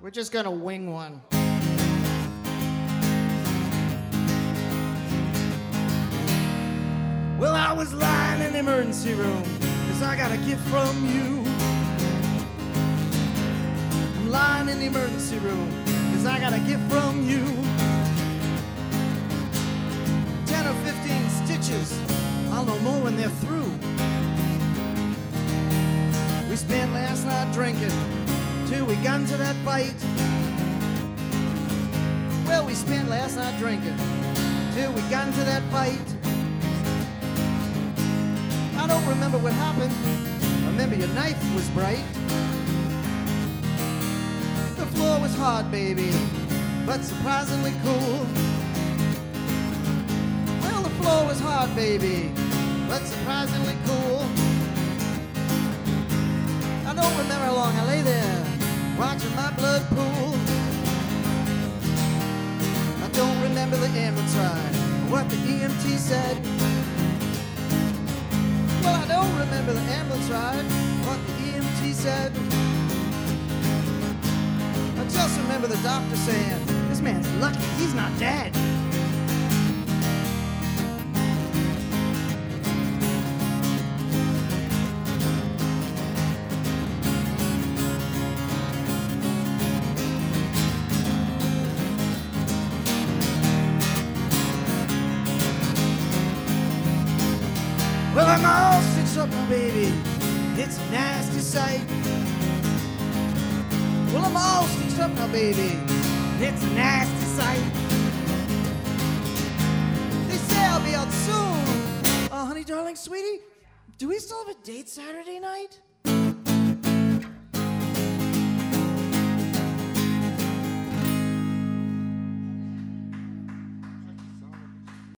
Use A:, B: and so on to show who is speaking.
A: We're just gonna wing one. Well, I was lying in the emergency room, 'cause I got a gift from you. I'm lying in the emergency room, 'cause I got a gift from you. 10 or 15 stitches, I'll know more when they're through. We spent last night drinking till we got into that fight. Well, we spent last night drinking till we got into that fight. I don't remember what happened. I remember your knife was bright. The floor was hard, baby, but surprisingly cool. Well, the floor was hard, baby, but surprisingly cool. I don't remember how long I lay there watching my blood pool. I don't remember the ambulance ride, or what the EMT said. Well, I don't remember the ambulance ride, what the EMT said. I just remember the doctor saying, "This man's lucky, he's not dead." Well, I'm all stitched up now, baby. It's a nasty sight. Well, I'm all stitched up now, baby. It's a nasty sight. They say I'll be out soon. Oh, honey, darling, sweetie, do we still have a date Saturday night?